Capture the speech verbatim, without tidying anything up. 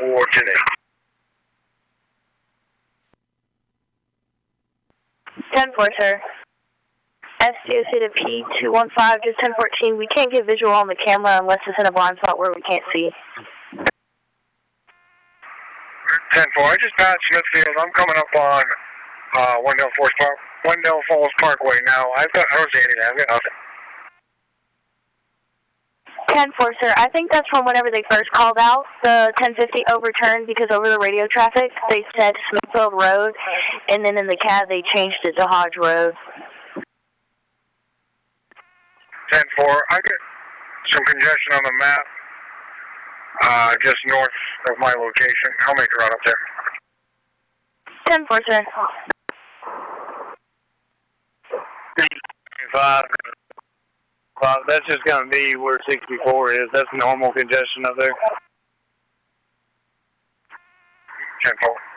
four ten eight. ten four, sir. S T O C to P two one five, just ten fourteen. We can't get visual on the camera unless it's in a blind spot where we can't see. ten four, I just passed Smithfield. I'm coming up on uh, Wendell Falls Park, Wendell Falls Parkway now. I've got, I don't see anything. I've got nothing. ten four, sir. I think that's from whenever they first called out the ten fifty overturned because over the radio traffic they said Smithfield Road, and then in the C A D they changed it to Hodge Road. ten four, I get some congestion on the map uh, just north of my location. I'll make a run up there. ten four, sir. Five. Well, that's just going to be where sixty-four is. That's normal congestion up there. ten four.